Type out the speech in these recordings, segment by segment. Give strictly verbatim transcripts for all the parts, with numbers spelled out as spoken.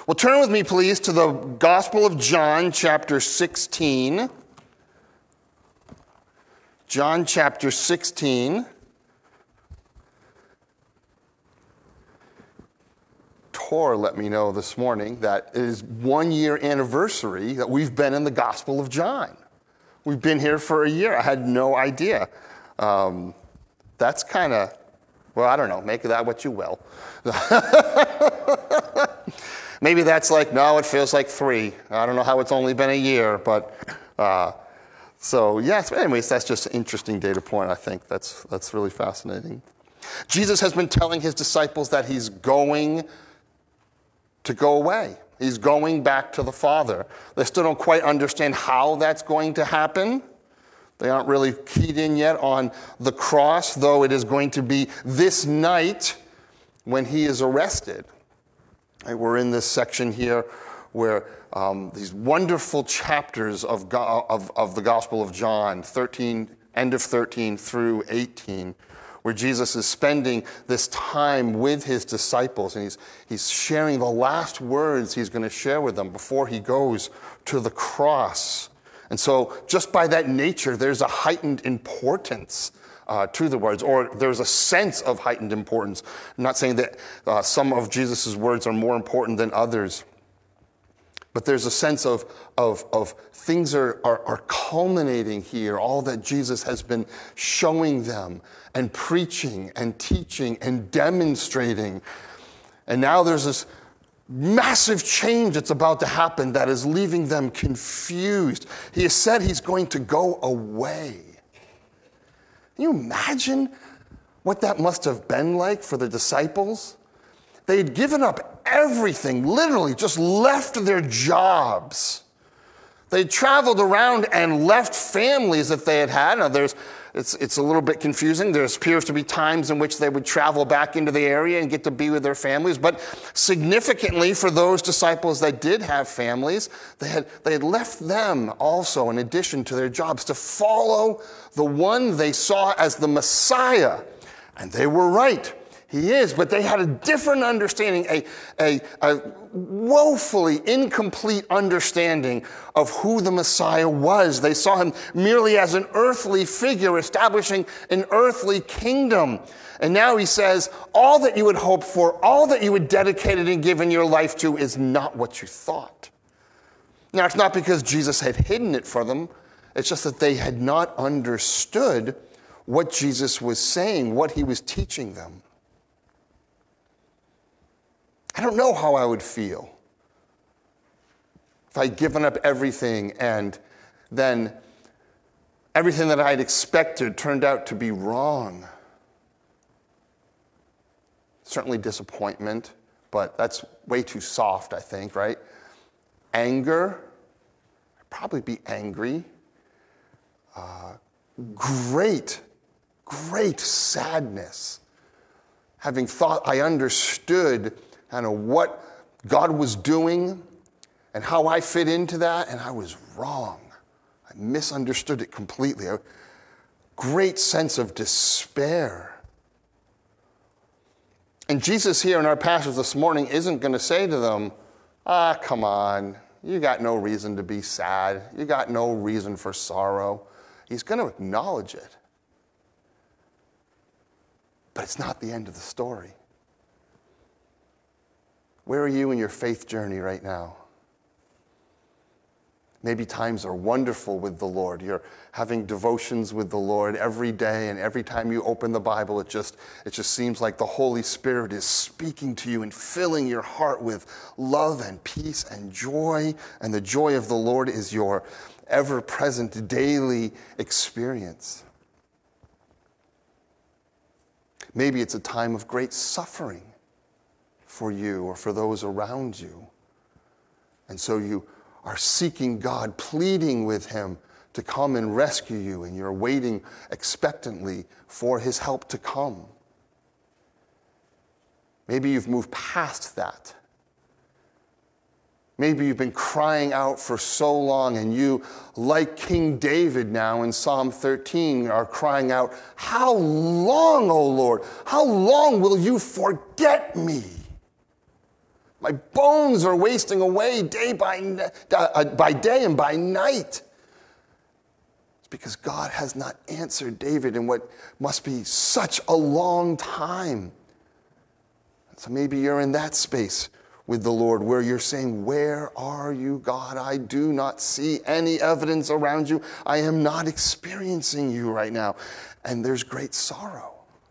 Well, turn with me, please, to the Gospel of John, chapter sixteen. John, chapter sixteen. Tor let me know this morning that it is one year anniversary that we've been in the Gospel of John. We've been here for a year. I had no idea. Um, that's kind of, well, I don't know. Make of that what you will. Maybe that's like, no, it feels like three. I don't know how it's only been a year, but uh, so yes. But anyways, that's just an interesting data point. I think that's that's really fascinating. Jesus has been telling his disciples that he's going to go away. He's going back to the Father. They still don't quite understand how that's going to happen. They aren't really keyed in yet on the cross, though it is going to be this night when he is arrested. Right, we're in this section here where um, these wonderful chapters of, Go- of, of the Gospel of John, thirteen, end of thirteen through eighteen, where Jesus is spending this time with his disciples, and he's, he's sharing the last words he's going to share with them before he goes to the cross. And so just by that nature, there's a heightened importance uh, to the words, or there's a sense of heightened importance. I'm not saying that uh, some of Jesus' words are more important than others, but there's a sense of, of, of things are, are, are culminating here, all that Jesus has been showing them and preaching and teaching and demonstrating. And now there's this massive change that's about to happen that is leaving them confused. He has said he's going to go away. Can you imagine what that must have been like for the disciples? They had given up everything, literally just left their jobs. They traveled around and left families that they had had. Now, there's, it's, it's a little bit confusing. There appears to be times in which they would travel back into the area and get to be with their families. But significantly, for those disciples that did have families, they had, they had left them also, in addition to their jobs, to follow the one they saw as the Messiah. And they were right. He is, but they had a different understanding, a, a, a woefully incomplete understanding of who the Messiah was. They saw him merely as an earthly figure establishing an earthly kingdom. And now he says, all that you had hoped for, all that you had dedicated and given your life to is not what you thought. Now, it's not because Jesus had hidden it for them. It's just that they had not understood what Jesus was saying, what he was teaching them. I don't know how I would feel if I'd given up everything and then everything that I'd expected turned out to be wrong. Certainly disappointment, but that's way too soft, I think, right? Anger, I'd probably be angry. Uh, great, great sadness. Having thought I understood kind of what God was doing and how I fit into that, and I was wrong. I misunderstood it completely. A great sense of despair. And Jesus here in our passage this morning isn't going to say to them, ah, come on, you got no reason to be sad. You got no reason for sorrow. He's going to acknowledge it. But it's not the end of the story. Where are you in your faith journey right now? Maybe times are wonderful with the Lord. You're having devotions with the Lord every day, and every time you open the Bible, it just, it just seems like the Holy Spirit is speaking to you and filling your heart with love and peace and joy, and the joy of the Lord is your ever-present daily experience. Maybe it's a time of great suffering for you or for those around you. And so you are seeking God, pleading with him to come and rescue you, and you're waiting expectantly for his help to come. Maybe you've moved past that. Maybe you've been crying out for so long, and you, like King David now in Psalm thirteen, are crying out, how long, O Lord? How long will you forget me? My bones are wasting away day by, uh, by day and by night. It's because God has not answered David in what must be such a long time. So maybe you're in that space with the Lord where you're saying, where are you, God? I do not see any evidence around you. I am not experiencing you right now. And there's great sorrow.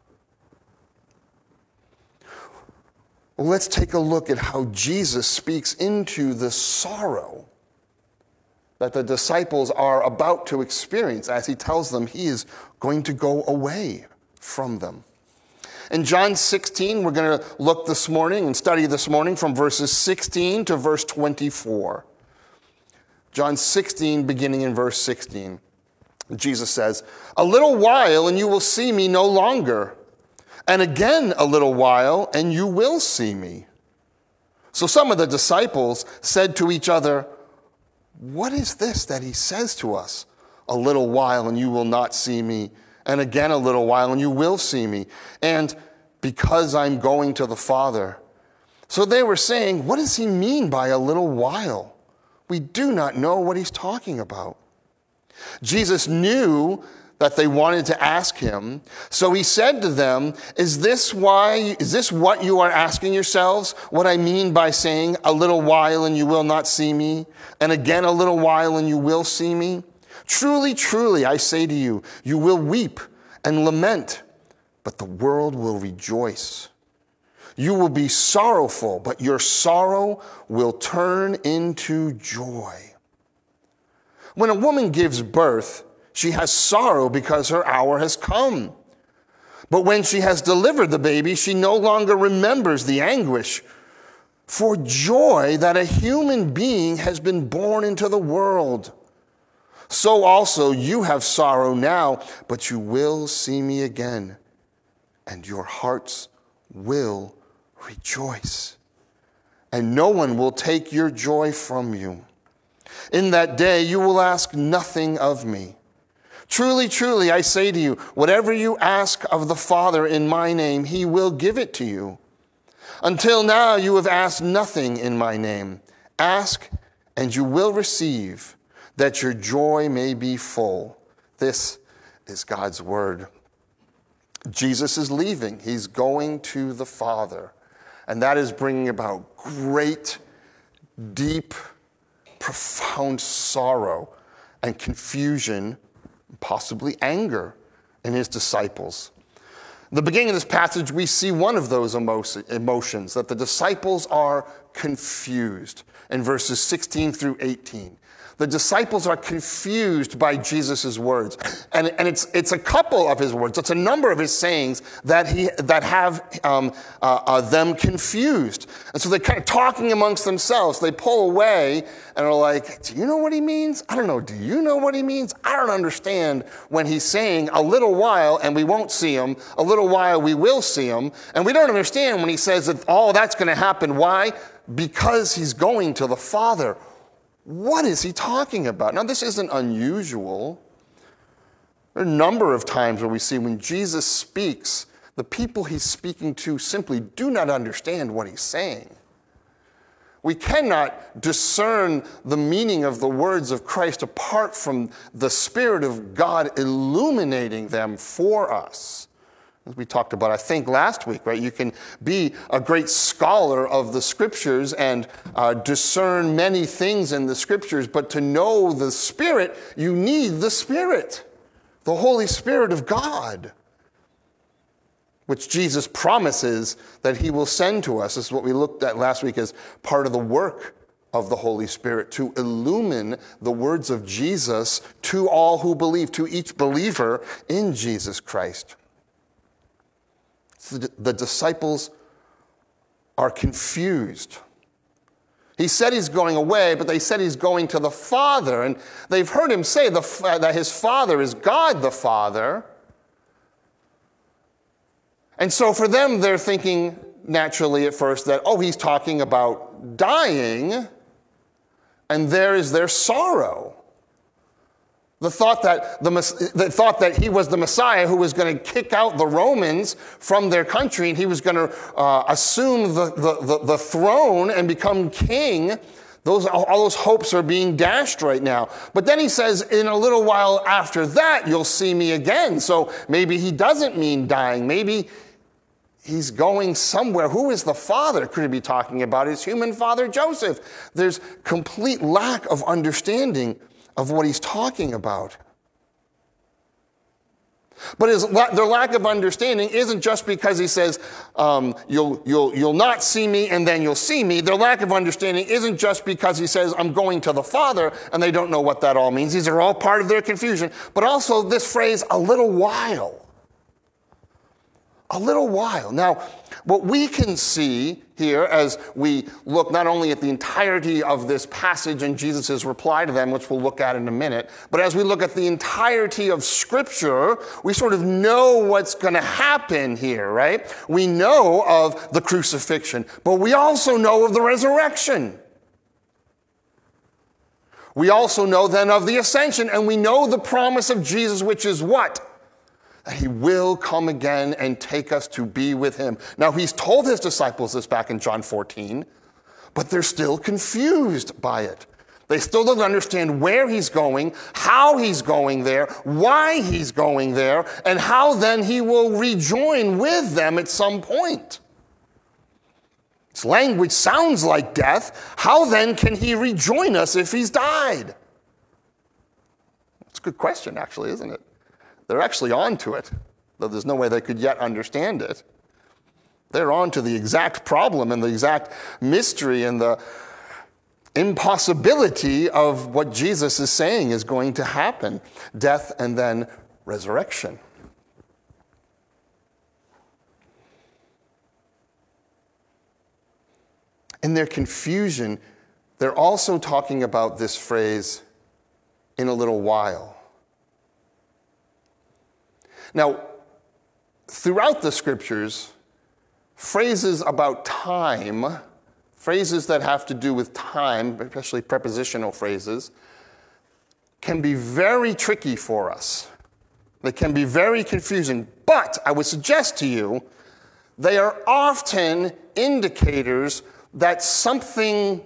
Well, let's take a look at how Jesus speaks into the sorrow that the disciples are about to experience as he tells them he is going to go away from them. In John sixteen, we're going to look this morning and study this morning from verses sixteen to verse twenty-four. John sixteen, beginning in verse sixteen. Jesus says, "A little while and you will see me no longer. And again a little while, and you will see me." So some of the disciples said to each other, "What is this that he says to us? A little while, and you will not see me. And again a little while, and you will see me. And because I'm going to the Father." So they were saying, "What does he mean by a little while? We do not know what he's talking about." Jesus knew that they wanted to ask him. So he said to them, is this why, is this what you are asking yourselves? What I mean by saying, a little while and you will not see me, and again a little while and you will see me? Truly, truly, I say to you, you will weep and lament, but the world will rejoice. You will be sorrowful, but your sorrow will turn into joy. When a woman gives birth, she has sorrow because her hour has come. But when she has delivered the baby, she no longer remembers the anguish for joy that a human being has been born into the world. So also you have sorrow now, but you will see me again, and your hearts will rejoice, and no one will take your joy from you. In that day you will ask nothing of me. Truly, truly, I say to you, whatever you ask of the Father in my name, he will give it to you. Until now you have asked nothing in my name. Ask, and you will receive, that your joy may be full. This is God's word. Jesus is leaving. He's going to the Father. And that is bringing about great, deep, profound sorrow and confusion, possibly anger in his disciples. In the beginning of this passage, we see one of those emotions, that the disciples are confused in verses sixteen through eighteen. The disciples are confused by Jesus' words. And, and it's, it's a couple of his words. It's a number of his sayings that, he, that have um, uh, uh, them confused. And so they're kind of talking amongst themselves. They pull away and are like, do you know what he means? I don't know. Do you know what he means? I don't understand when he's saying a little while and we won't see him. A little while we will see him. And we don't understand when he says that all that's going to happen. Why? Because he's going to the Father. What is he talking about? Now, this isn't unusual. There are a number of times where we see when Jesus speaks, the people he's speaking to simply do not understand what he's saying. We cannot discern the meaning of the words of Christ apart from the Spirit of God illuminating them for us. As we talked about, I think, last week, right? You can be a great scholar of the Scriptures and uh, discern many things in the Scriptures, but to know the Spirit, you need the Spirit, the Holy Spirit of God, which Jesus promises that he will send to us. This is what we looked at last week as part of the work of the Holy Spirit, to illumine the words of Jesus to all who believe, to each believer in Jesus Christ. The disciples are confused. He said he's going away, but they said he's going to the Father. And they've heard him say the, that his Father is God the Father. And so for them, they're thinking naturally at first that, oh, he's talking about dying, and there is their sorrow. The thought that the, the thought that he was the Messiah who was going to kick out the Romans from their country, and he was going to uh, assume the, the, the, the throne and become king. Those, all those hopes are being dashed right now. But then he says, in a little while after that, you'll see me again. So maybe he doesn't mean dying. Maybe he's going somewhere. Who is the father? Could he be talking about his human father, Joseph? There's complete lack of understanding of what he's talking about. But his, their lack of understanding isn't just because he says, um, you'll, you'll, you'll not see me and then you'll see me. Their lack of understanding isn't just because he says, I'm going to the Father, and they don't know what that all means. These are all part of their confusion. But also this phrase, a little while. A little while. Now, what we can see here as we look not only at the entirety of this passage and Jesus' reply to them, which we'll look at in a minute, but as we look at the entirety of Scripture, we sort of know what's going to happen here, right? We know of the crucifixion, but we also know of the resurrection. We also know then of the ascension, and we know the promise of Jesus, which is what? That he will come again and take us to be with him. Now, he's told his disciples this back in John fourteen, but they're still confused by it. They still don't understand where he's going, how he's going there, why he's going there, and how then he will rejoin with them at some point. This language sounds like death. How then can he rejoin us if he's died? That's a good question, actually, isn't it? They're actually on to it, though there's no way they could yet understand it. They're on to the exact problem and the exact mystery and the impossibility of what Jesus is saying is going to happen. Death and then resurrection. In their confusion, they're also talking about this phrase, in a little while. Now, throughout the Scriptures, phrases about time, phrases that have to do with time, especially prepositional phrases, can be very tricky for us. They can be very confusing, but I would suggest to you, they are often indicators that something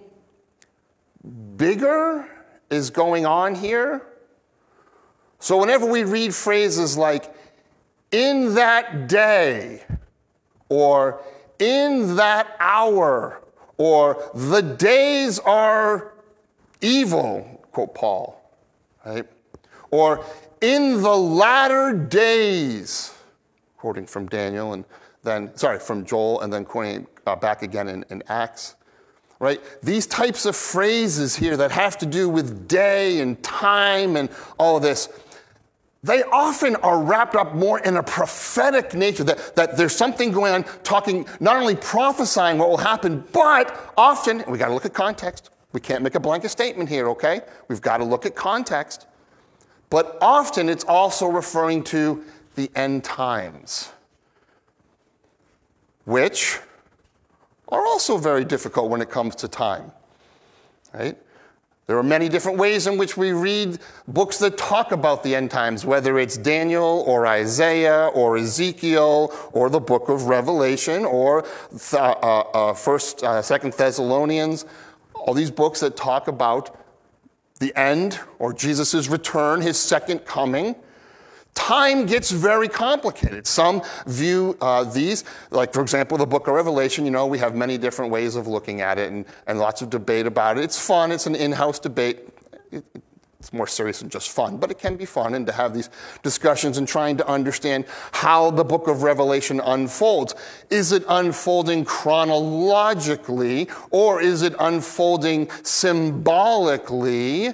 bigger is going on here. So whenever we read phrases like, in that day, or in that hour, or the days are evil, quote Paul, right? Or in the latter days, quoting from Daniel, and then, sorry, from Joel, and then quoting uh, back again in, in Acts, right? These types of phrases here that have to do with day and time and all of this, they often are wrapped up more in a prophetic nature, that, that there's something going on, talking, not only prophesying what will happen, but often, and we got to look at context. We can't make a blanket statement here, okay? We've got to look at context. But often it's also referring to the end times, which are also very difficult when it comes to time, right? There are many different ways in which we read books that talk about the end times, whether it's Daniel or Isaiah or Ezekiel or the book of Revelation or th- uh, uh, First, uh, Second Thessalonians. All these books that talk about the end or Jesus' return, his second coming. Time gets very complicated. Some view uh, these, like, for example, the book of Revelation, you know, we have many different ways of looking at it and, and lots of debate about it. It's fun. It's an in-house debate. It, it's more serious than just fun, but it can be fun, and to have these discussions and trying to understand how the book of Revelation unfolds. Is it unfolding chronologically, or is it unfolding symbolically?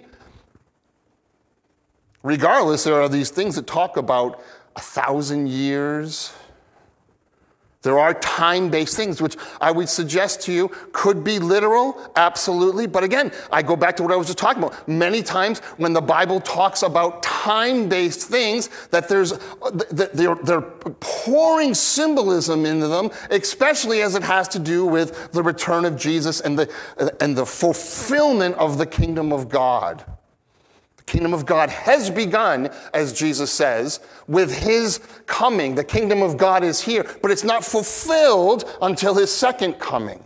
Regardless, there are these things that talk about a thousand years. There are time-based things, which I would suggest to you could be literal, absolutely. But again, I go back to what I was just talking about. Many times when the Bible talks about time-based things, that there's that they're, they're pouring symbolism into them, especially as it has to do with the return of Jesus and the, and the fulfillment of the kingdom of God. The kingdom of God has begun, as Jesus says, with his coming. The kingdom of God is here, but it's not fulfilled until his second coming.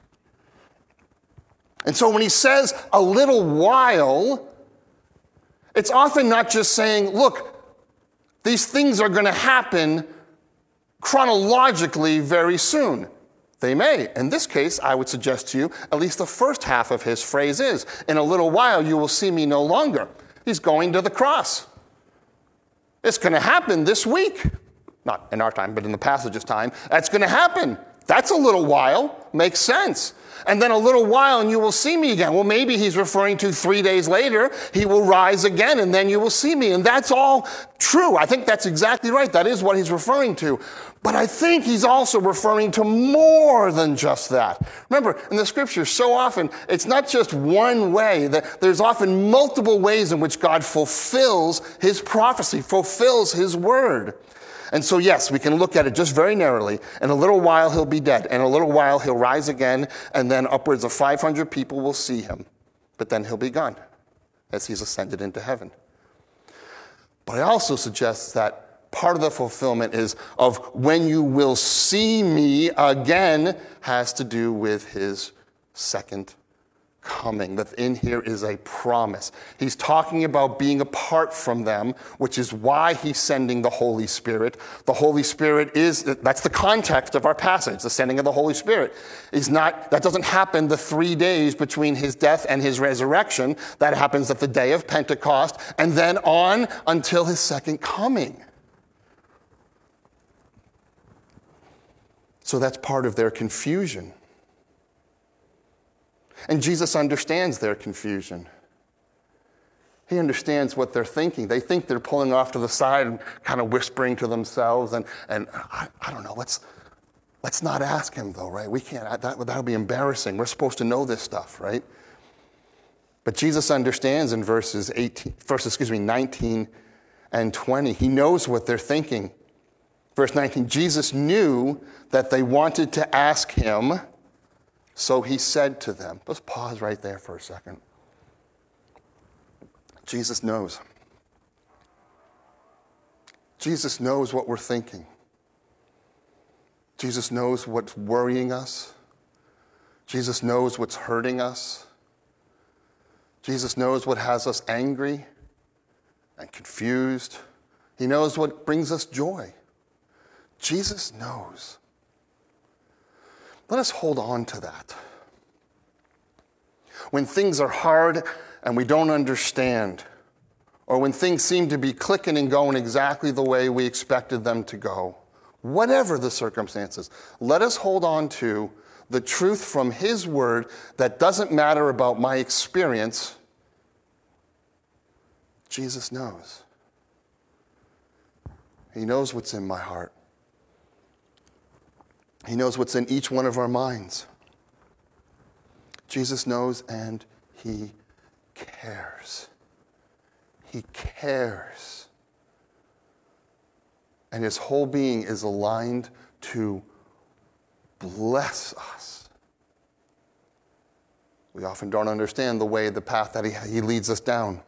And so when he says a little while, it's often not just saying, look, these things are going to happen chronologically very soon. They may. In this case, I would suggest to you, at least the first half of his phrase is, in a little while you will see me no longer. He's going to the cross. It's going to happen this week. Not in our time, but in the passage's time. That's going to happen. That's a little while. Makes sense. And then a little while and you will see me again. Well, maybe he's referring to three days later, he will rise again and then you will see me. And that's all true. I think that's exactly right. That is what he's referring to. But I think he's also referring to more than just that. Remember, in the scriptures, so often, it's not just one way. There's often multiple ways in which God fulfills his prophecy, fulfills his word. And so, yes, we can look at it just very narrowly. In a little while, he'll be dead. In a little while, he'll rise again, and then upwards of five hundred people will see him. But then he'll be gone as he's ascended into heaven. But I also suggest that part of the fulfillment is of when you will see me again has to do with his second coming. That in here is a promise. He's talking about being apart from them, which is why he's sending the Holy Spirit. The Holy Spirit is, that's the context of our passage, the sending of the Holy Spirit. Is not, that doesn't happen the three days between his death and his resurrection. That happens at the day of Pentecost and then on until his second coming. So that's part of their confusion. And Jesus understands their confusion. He understands what they're thinking. They think they're pulling off to the side and kind of whispering to themselves. And, and I, I don't know, let's, let's not ask him though, right? We can't, that, that would be embarrassing. We're supposed to know this stuff, right? But Jesus understands in verses eighteen, verses, excuse me, nineteen and twenty. He knows what they're thinking. Verse nineteen, Jesus knew that they wanted to ask him, so he said to them, let's pause right there for a second. Jesus knows. Jesus knows what we're thinking. Jesus knows what's worrying us. Jesus knows what's hurting us. Jesus knows what has us angry and confused. He knows what brings us joy. Jesus knows. Let us hold on to that. When things are hard and we don't understand, or when things seem to be clicking and going exactly the way we expected them to go, whatever the circumstances, let us hold on to the truth from his word that doesn't matter about my experience. Jesus knows. He knows what's in my heart. He knows what's in each one of our minds. Jesus knows and he cares. He cares. And his whole being is aligned to bless us. We often don't understand the way, the path that he, he leads us down.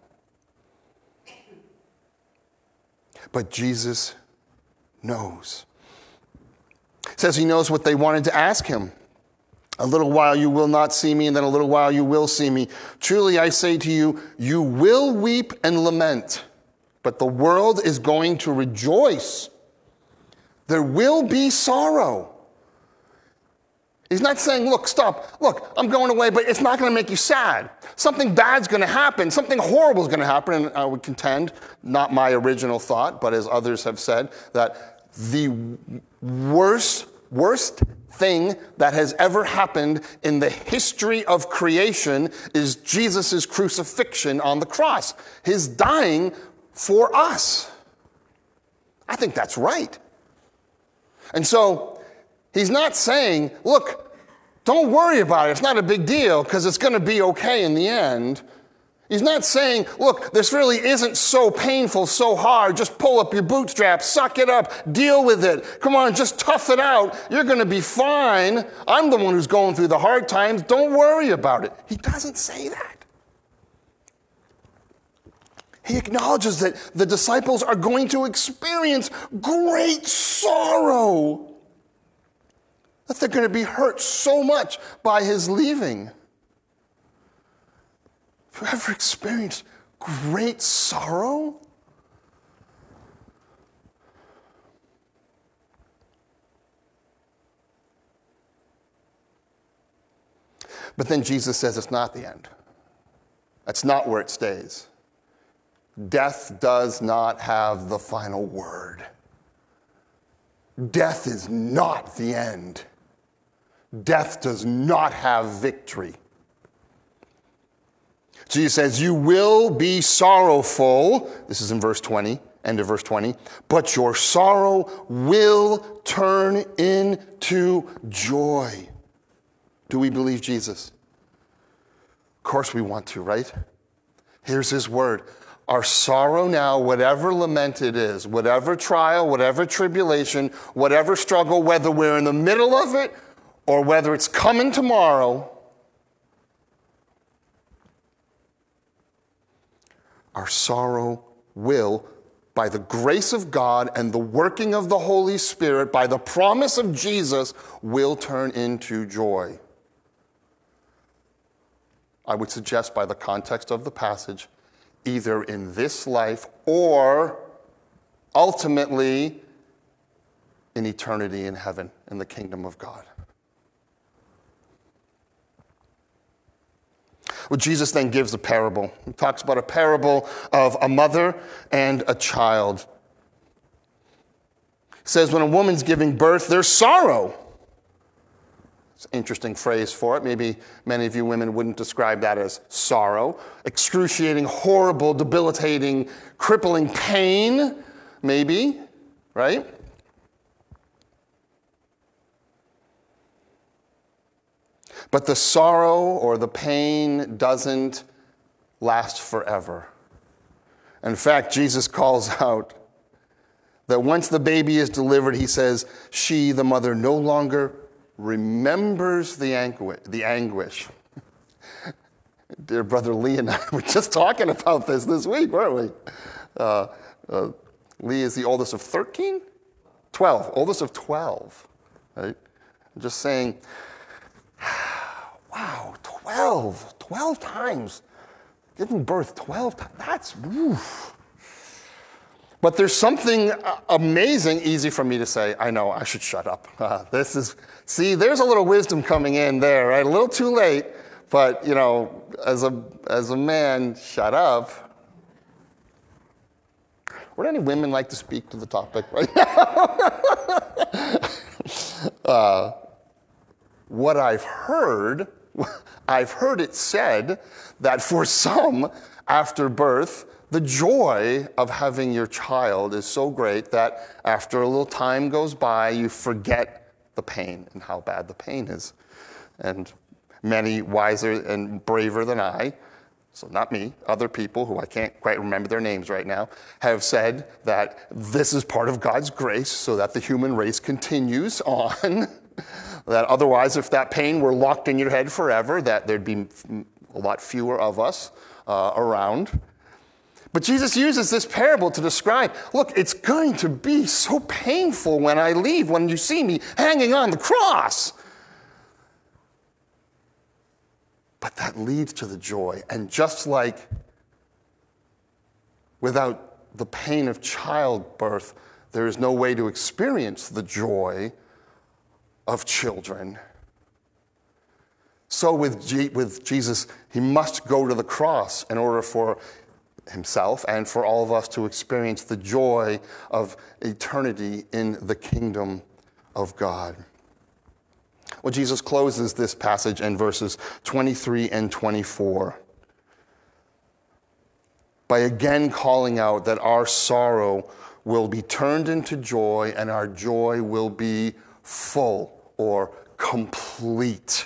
But Jesus knows. It says he knows what they wanted to ask him. A little while you will not see me, and then a little while you will see me. Truly I say to you, you will weep and lament, but the world is going to rejoice. There will be sorrow. He's not saying, look, stop. Look, I'm going away, but it's not going to make you sad. Something bad's going to happen. Something horrible is going to happen. And I would contend, not my original thought, but as others have said, that the worst, worst thing that has ever happened in the history of creation is Jesus' crucifixion on the cross. His dying for us. I think that's right. And so he's not saying, look, don't worry about it. It's not a big deal because it's going to be okay in the end. He's not saying, look, this really isn't so painful, so hard. Just pull up your bootstraps, suck it up, deal with it. Come on, just tough it out. You're going to be fine. I'm the one who's going through the hard times. Don't worry about it. He doesn't say that. He acknowledges that the disciples are going to experience great sorrow, that they're going to be hurt so much by his leaving. Have you ever experienced great sorrow? But then Jesus says it's not the end. That's not where it stays. Death does not have the final word. Death is not the end. Death does not have victory. Jesus says, you will be sorrowful. This is in verse twenty, end of verse twenty. But your sorrow will turn into joy. Do we believe Jesus? Of course we want to, right? Here's his word. Our sorrow now, whatever lament it is, whatever trial, whatever tribulation, whatever struggle, whether we're in the middle of it or whether it's coming tomorrow, our sorrow will, by the grace of God and the working of the Holy Spirit, by the promise of Jesus, will turn into joy. I would suggest by the context of the passage, either in this life or ultimately in eternity in heaven, in the kingdom of God. Well, Jesus then gives a parable. He talks about a parable of a mother and a child. He says when a woman's giving birth, there's sorrow. It's an interesting phrase for it. Maybe many of you women wouldn't describe that as sorrow. Excruciating, horrible, debilitating, crippling pain, maybe, right? But the sorrow or the pain doesn't last forever. In fact, Jesus calls out that once the baby is delivered, he says, she, the mother, no longer remembers the anguish. The anguish. Dear brother Lee and I were just talking about this this week, weren't we? Uh, uh, Lee is the oldest of thirteen? twelve, oldest of twelve, right? I'm just saying, wow, twelve, twelve times. Giving birth twelve times, that's, oof. But there's something amazing, easy for me to say, I know, I should shut up. Uh, this is, see, there's a little wisdom coming in there, right? A little too late, but, you know, as a, as a man, shut up. Would any women like to speak to the topic right now? uh, what I've heard, I've heard it said that for some, after birth, the joy of having your child is so great that after a little time goes by, you forget the pain and how bad the pain is. And many wiser and braver than I, so not me, other people who I can't quite remember their names right now, have said that this is part of God's grace so that the human race continues on. That otherwise, if that pain were locked in your head forever, that there'd be a lot fewer of us uh, around. But Jesus uses this parable to describe, look, it's going to be so painful when I leave, when you see me hanging on the cross. But that leads to the joy. And just like without the pain of childbirth, there is no way to experience the joy of children. So with, G- with Jesus, he must go to the cross in order for himself and for all of us to experience the joy of eternity in the kingdom of God. Well, Jesus closes this passage in verses twenty-three and twenty-four by again calling out that our sorrow will be turned into joy and our joy will be full or complete.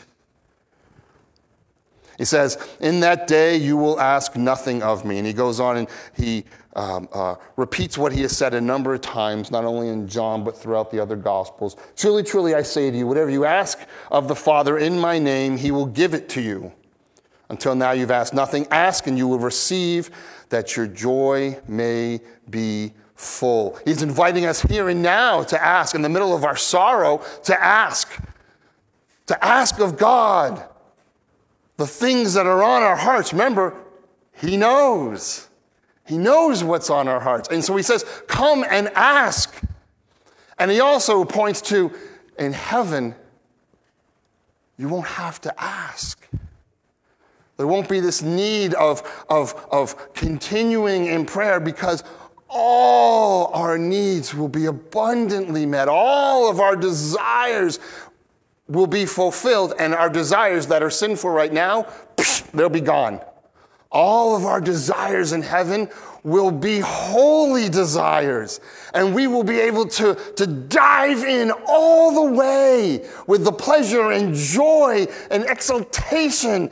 He says, in that day you will ask nothing of me. And he goes on and he um, uh, repeats what he has said a number of times, not only in John, but throughout the other Gospels. Truly, truly, I say to you, whatever you ask of the Father in my name, he will give it to you. Until now you've asked nothing. Ask and you will receive, that your joy may be full. He's inviting us here and now to ask, in the middle of our sorrow, to ask. To ask of God the things that are on our hearts. Remember, he knows. He knows what's on our hearts. And so he says, come and ask. And he also points to, in heaven, you won't have to ask. There won't be this need of, of, of continuing in prayer, because all our needs will be abundantly met. All of our desires will be fulfilled, and our desires that are sinful right now, they'll be gone. All of our desires in heaven will be holy desires, and we will be able to, to dive in all the way with the pleasure and joy and exultation,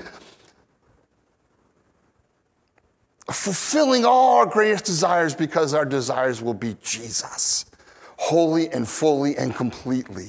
fulfilling all our greatest desires, because our desires will be Jesus, wholly and fully and completely.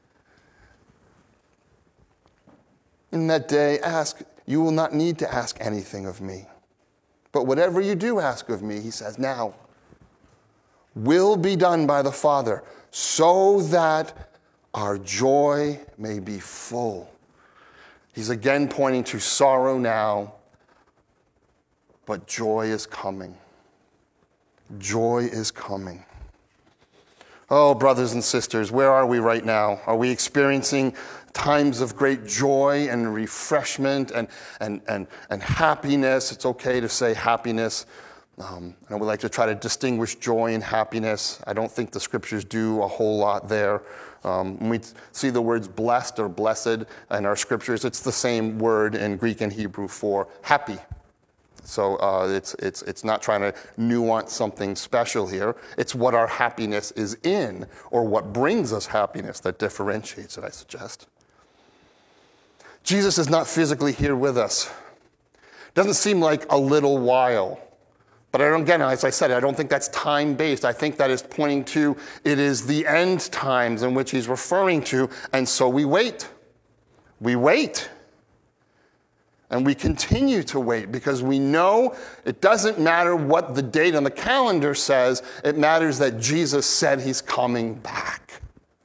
In that day, ask, you will not need to ask anything of me. But whatever you do ask of me, he says, now, will be done by the Father, so that our joy may be full. He's again pointing to sorrow now, but joy is coming. Joy is coming. Oh, brothers and sisters, where are we right now? Are we experiencing times of great joy and refreshment and, and, and, and happiness? It's okay to say happiness. Um, and we like to try to distinguish joy and happiness. I don't think the scriptures do a whole lot there. Um, when we see the words blessed or blessed in our scriptures, it's the same word in Greek and Hebrew for happy. So uh, it's, it's, it's not trying to nuance something special here. It's what our happiness is in, or what brings us happiness, that differentiates it, I suggest. Jesus is not physically here with us. Doesn't seem like a little while. But I don't, again, as I said, I don't think that's time-based. I think that is pointing to, it is the end times in which he's referring to, and so we wait. We wait. And we continue to wait, because we know it doesn't matter what the date on the calendar says. It matters that Jesus said he's coming back.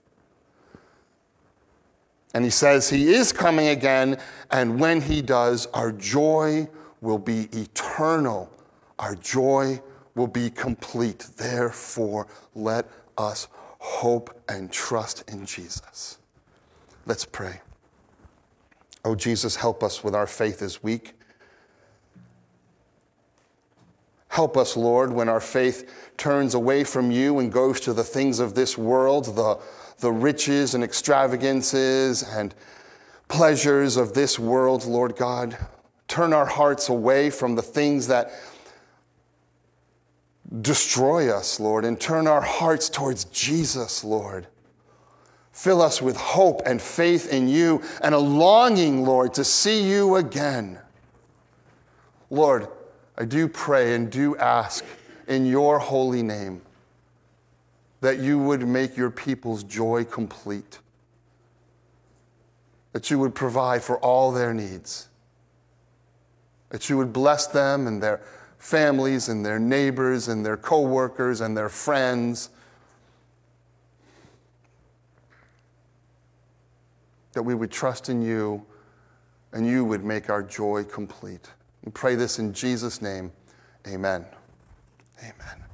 And he says he is coming again, and when he does, our joy will be eternal. Our joy will be complete. Therefore, let us hope and trust in Jesus. Let's pray. Oh, Jesus, help us with our faith is weak. Help us, Lord, when our faith turns away from you and goes to the things of this world, the, the riches and extravagances and pleasures of this world, Lord God. Turn our hearts away from the things that destroy us, Lord, and turn our hearts towards Jesus, Lord. Fill us with hope and faith in you and a longing, Lord, to see you again. Lord, I do pray and do ask in your holy name that you would make your people's joy complete, that you would provide for all their needs, that you would bless them and their families and their neighbors and their co-workers and their friends, that we would trust in you and you would make our joy complete. We pray this in Jesus' name. Amen. Amen.